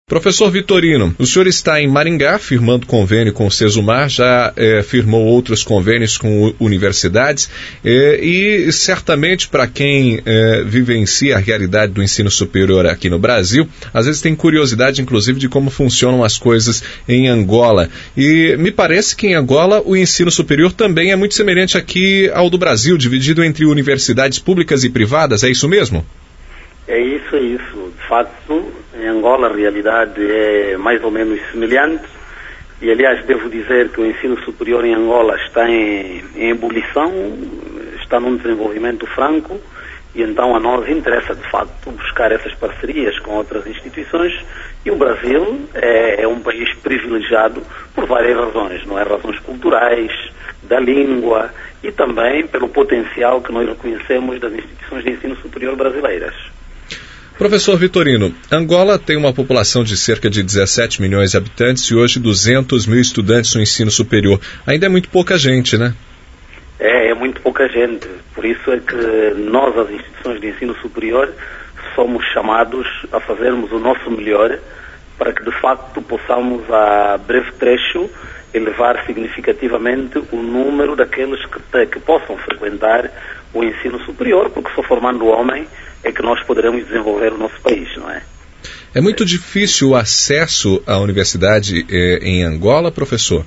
Professor Vitorino, o senhor está em Maringá firmando convênio com o Sesumar, já firmou outros convênios com universidades e certamente para quem vivencia a realidade do ensino superior aqui no Brasil, às vezes tem curiosidade inclusive de como funcionam as coisas em Angola. E me parece que em Angola o ensino superior também é muito semelhante aqui ao do Brasil, dividido entre universidades públicas e privadas, é isso mesmo? É isso. De facto, em Angola a realidade é mais ou menos semelhante e, aliás, devo dizer que o ensino superior em Angola está em ebulição, está num desenvolvimento franco e então a nós interessa, de facto, buscar essas parcerias com outras instituições e o Brasil é um país privilegiado por várias razões, não é? Razões culturais, da língua e também pelo potencial que nós reconhecemos das instituições de ensino superior brasileiras. Professor Vitorino, Angola tem uma população de cerca de 17 milhões de habitantes e hoje 200 mil estudantes no ensino superior. Ainda é muito pouca gente, né? É muito pouca gente. Por isso é que nós, as instituições de ensino superior, somos chamados a fazermos o nosso melhor para que, de facto, possamos, a breve trecho, elevar significativamente o número daqueles que possam frequentar o ensino superior, porque só formando o homem é que nós poderemos desenvolver o nosso país, não é? É muito difícil o acesso à universidade em Angola, professor?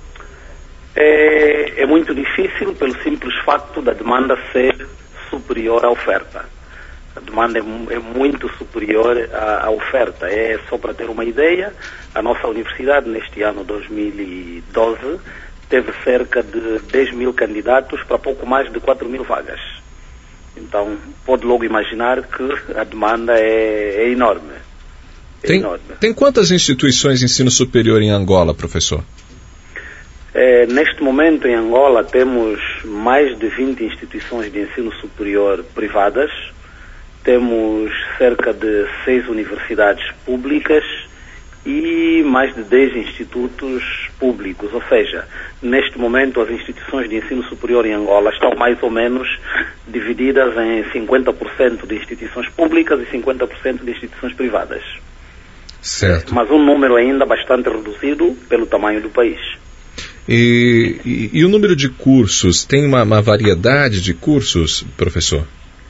É muito difícil pelo simples facto da demanda ser superior à oferta. A demanda é muito superior à oferta. É só para ter uma ideia, a nossa universidade neste ano 2012 teve cerca de 10 mil candidatos para pouco mais de 4 mil vagas. Então, pode logo imaginar que a demanda é enorme. Tem quantas instituições de ensino superior em Angola, professor? Neste momento, em Angola, temos mais de 20 instituições de ensino superior privadas, temos cerca de 6 universidades públicas e mais de 10 institutos públicos, ou seja, neste momento as instituições de ensino superior em Angola estão mais ou menos divididas em 50% de instituições públicas e 50% de instituições privadas. Certo. Mas um número ainda bastante reduzido pelo tamanho do país. E o número de cursos, tem uma variedade de cursos, professor?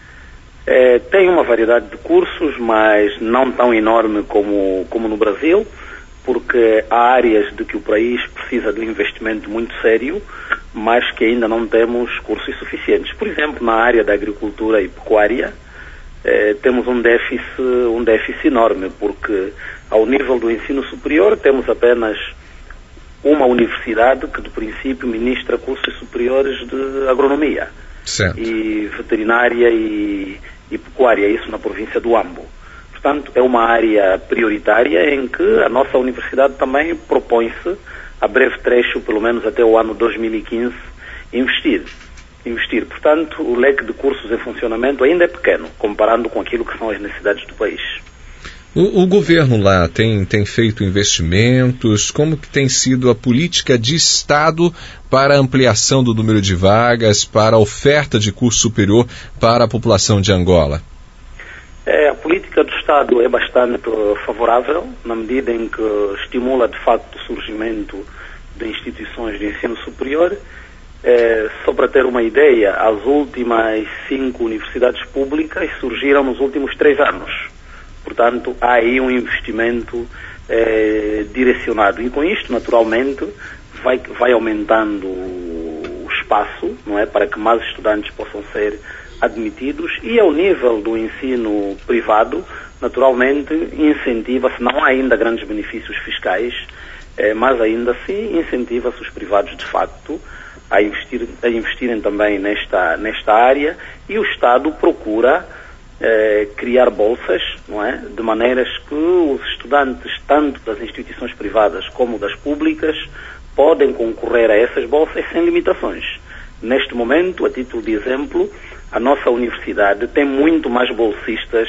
Tem uma variedade de cursos, mas não tão enorme como no Brasil, porque há áreas de que o país precisa de um investimento muito sério, mas que ainda não temos cursos suficientes. Por exemplo, na área da agricultura e pecuária, temos um déficit enorme, porque ao nível do ensino superior temos apenas uma universidade que, de princípio, ministra cursos superiores de agronomia. Certo. E veterinária e pecuária, isso na província do Ambo. Portanto, é uma área prioritária em que a nossa universidade também propõe-se, a breve trecho, pelo menos até o ano 2015, investir. Portanto, o leque de cursos em funcionamento ainda é pequeno, comparando com aquilo que são as necessidades do país. O governo lá tem feito investimentos? Como que tem sido a política de Estado para a ampliação do número de vagas, para a oferta de curso superior para a população de Angola? A política do Estado é bastante favorável, na medida em que estimula, de facto, o surgimento de instituições de ensino superior. Só para ter uma ideia, as últimas 5 universidades públicas surgiram nos últimos 3 anos. Portanto, há aí um investimento direcionado. E com isto, naturalmente, vai aumentando o espaço, não é, para que mais estudantes possam ser admitidos, e ao nível do ensino privado, naturalmente, incentiva-se, não há ainda grandes benefícios fiscais, mas ainda assim incentiva-se os privados, de facto, a investirem também nesta área, e o Estado procura criar bolsas, não é? De maneiras que os estudantes, tanto das instituições privadas como das públicas, podem concorrer a essas bolsas sem limitações. Neste momento, a título de exemplo, a nossa universidade tem muito mais bolsistas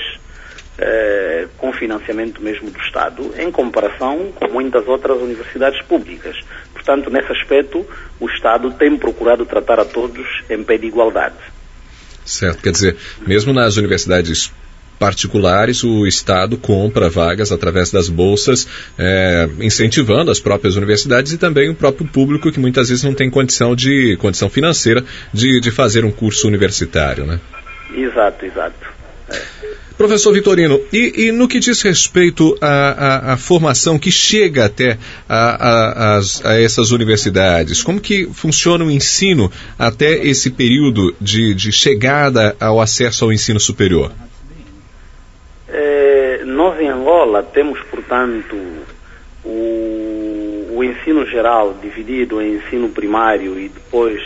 com financiamento mesmo do Estado, em comparação com muitas outras universidades públicas. Portanto, nesse aspecto, o Estado tem procurado tratar a todos em pé de igualdade. Certo, quer dizer, mesmo nas universidades particulares, o Estado compra vagas através das bolsas, incentivando as próprias universidades e também o próprio público que muitas vezes não tem condição financeira de fazer um curso universitário, né? Exato. Professor Vitorino, e no que diz respeito à formação que chega até a essas universidades, como que funciona o ensino até esse período de chegada ao acesso ao ensino superior? Nós em Angola temos, portanto, o ensino geral dividido em ensino primário e depois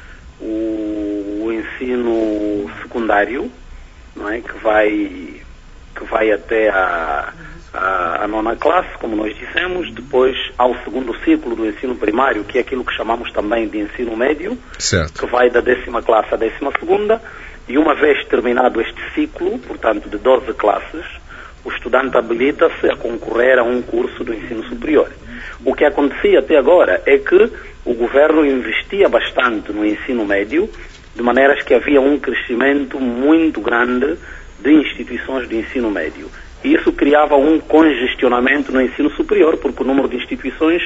o ensino secundário, não é? que vai até a 9ª classe, como nós dissemos, depois ao segundo ciclo do ensino primário, que é aquilo que chamamos também de ensino médio, certo, que vai da 10ª classe à 12ª, e uma vez terminado este ciclo, portanto de 12 classes, o estudante habilita-se a concorrer a um curso do ensino superior. O que acontecia até agora é que o governo investia bastante no ensino médio, de maneiras que havia um crescimento muito grande de instituições de ensino médio. E isso criava um congestionamento no ensino superior, porque o número de instituições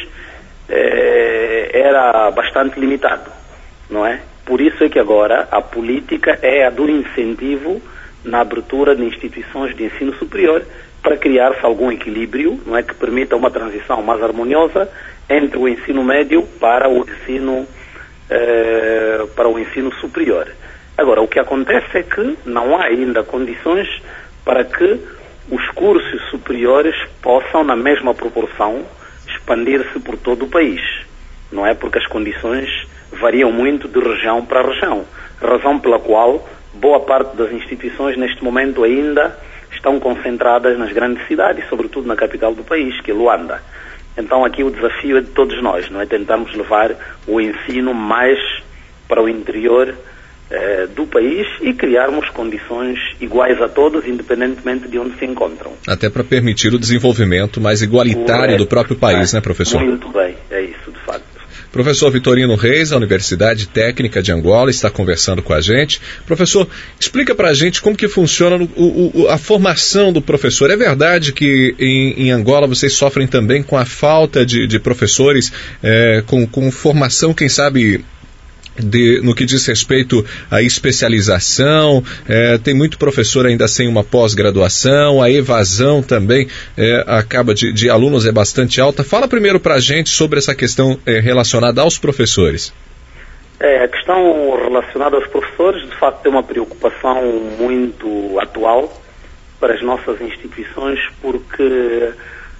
era bastante limitado, não é? Por isso é que agora a política é a do incentivo na abertura de instituições de ensino superior, para criar-se algum equilíbrio, não é, que permita uma transição mais harmoniosa entre o ensino médio para o ensino superior. Agora, o que acontece é que não há ainda condições para que os cursos superiores possam, na mesma proporção, expandir-se por todo o país, não é? Porque as condições variam muito de região para região, razão pela qual boa parte das instituições neste momento ainda estão concentradas nas grandes cidades, sobretudo na capital do país, que é Luanda. Então aqui o desafio é de todos nós, não é? Tentarmos levar o ensino mais para o interior do país e criarmos condições iguais a todos, independentemente de onde se encontram. Até para permitir o desenvolvimento mais igualitário do próprio país, né, professor? Muito bem, é isso, de facto. Professor Vitorino Reis, da Universidade Técnica de Angola, está conversando com a gente. Professor, explica para a gente como que funciona a formação do professor. É verdade que em Angola vocês sofrem também com a falta de professores com formação, quem sabe, no que diz respeito à especialização, tem muito professor ainda sem uma pós-graduação, a evasão também acaba de alunos é bastante alta. Fala primeiro para a gente sobre essa questão relacionada aos professores. A questão relacionada aos professores, de facto, é uma preocupação muito atual para as nossas instituições, porque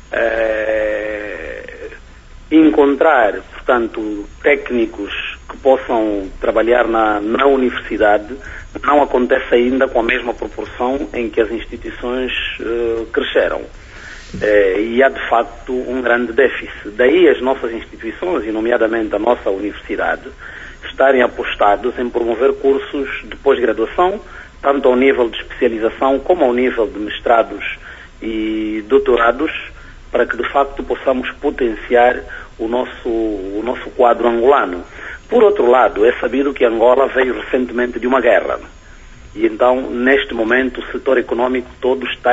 encontrar, portanto, técnicos que possam trabalhar na universidade não acontece ainda com a mesma proporção em que as instituições cresceram. E há, de facto, um grande déficit. Daí as nossas instituições, e nomeadamente a nossa universidade, estarem apostados em promover cursos de pós-graduação, tanto ao nível de especialização como ao nível de mestrados e doutorados, para que de facto possamos potenciar o nosso quadro angolano. Por outro lado, é sabido que Angola veio recentemente de uma guerra, e então neste momento o setor econômico todo está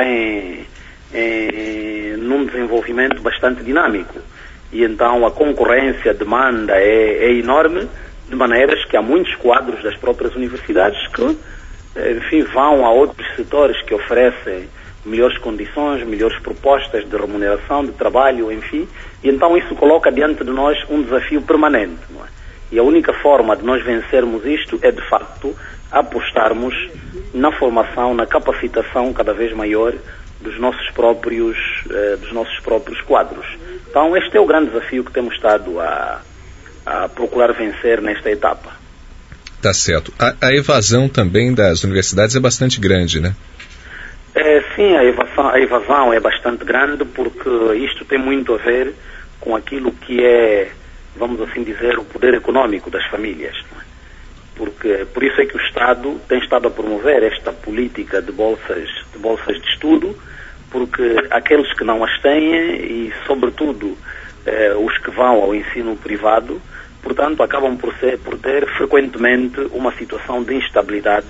num desenvolvimento bastante dinâmico, e então a concorrência, a demanda é enorme, de maneiras que há muitos quadros das próprias universidades que, enfim, vão a outros setores que oferecem melhores condições, melhores propostas de remuneração, de trabalho, enfim, e então isso coloca diante de nós um desafio permanente, não é? E a única forma de nós vencermos isto é, de facto, apostarmos na formação, na capacitação cada vez maior dos nossos próprios quadros. Então este é o grande desafio que temos estado a procurar vencer nesta etapa. Tá certo. A evasão também das universidades é bastante grande, né? Sim, a evasão é bastante grande, porque isto tem muito a ver com aquilo que é, vamos assim dizer, o poder econômico das famílias, não é? Porque, por isso é que o Estado tem estado a promover esta política de bolsas de estudo, porque aqueles que não as têm, e sobretudo os que vão ao ensino privado, portanto, acabam por ter frequentemente uma situação de instabilidade,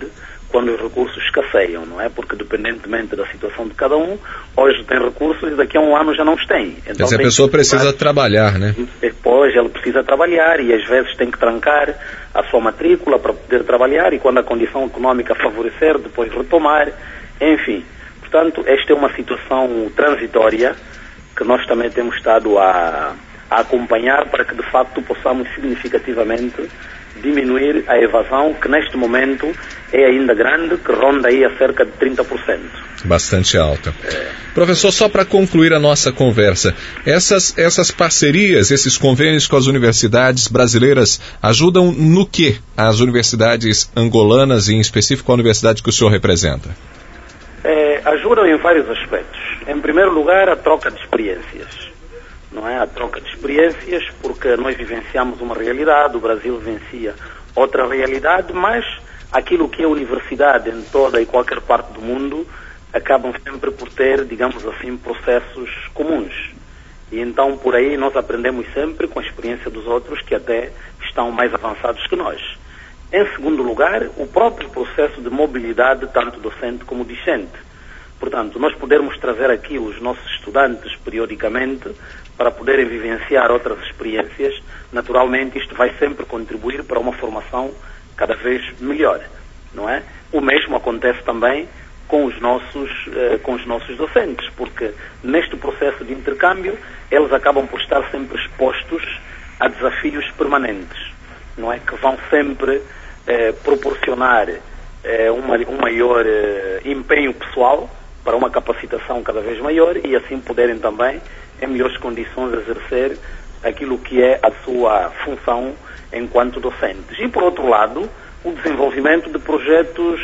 quando os recursos escasseiam, não é? Porque dependentemente da situação de cada um, hoje tem recursos e daqui a um ano já não os tem. Então, quer dizer, a pessoa precisa trabalhar, né? Depois ela precisa trabalhar e às vezes tem que trancar a sua matrícula para poder trabalhar e quando a condição económica favorecer, depois retomar, enfim. Portanto, esta é uma situação transitória que nós também temos estado a acompanhar para que de facto possamos significativamente diminuir a evasão que neste momento é ainda grande, que ronda aí a cerca de 30%. Bastante alta. Professor, só para concluir a nossa conversa, essas parcerias, esses convênios com as universidades brasileiras ajudam no que as universidades angolanas e em específico a universidade que o senhor representa? Ajudam em vários aspectos. Em primeiro lugar, a troca de experiências. Não é? A troca de experiências, porque nós vivenciamos uma realidade, o Brasil vivencia outra realidade, mas aquilo que é universidade em toda e qualquer parte do mundo acabam sempre por ter, digamos assim, processos comuns. E então por aí nós aprendemos sempre com a experiência dos outros que até estão mais avançados que nós. Em segundo lugar, o próprio processo de mobilidade, tanto docente como discente. Portanto, nós podermos trazer aqui os nossos estudantes periodicamente para poderem vivenciar outras experiências, naturalmente isto vai sempre contribuir para uma formação cada vez melhor, não é? O mesmo acontece também com os nossos docentes, porque neste processo de intercâmbio eles acabam por estar sempre expostos a desafios permanentes, não é? Que vão sempre proporcionar um maior empenho pessoal para uma capacitação cada vez maior e assim poderem também, em melhores condições, exercer aquilo que é a sua função enquanto docentes. E, por outro lado, o desenvolvimento de projetos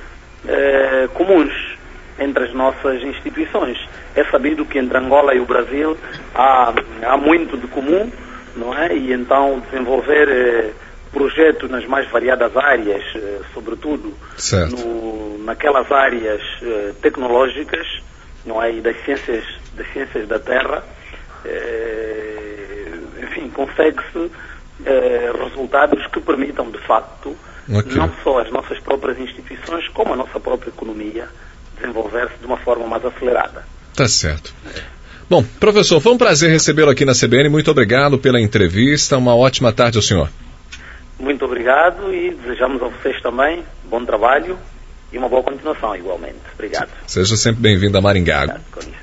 comuns entre as nossas instituições. É sabido que entre Angola e o Brasil há muito de comum, não é? E então desenvolver projetos nas mais variadas áreas, sobretudo naquelas áreas tecnológicas, não é? E das ciências da Terra, enfim, consegue-se resultados que permitam, de facto, não só as nossas próprias instituições, como a nossa própria economia desenvolver-se de uma forma mais acelerada. Tá certo. Bom, professor, foi um prazer recebê-lo aqui na CBN. Muito obrigado pela entrevista. Uma ótima tarde ao senhor. Muito obrigado e desejamos a vocês também bom trabalho e uma boa continuação igualmente. Obrigado. Seja sempre bem-vindo a Maringá. Obrigado.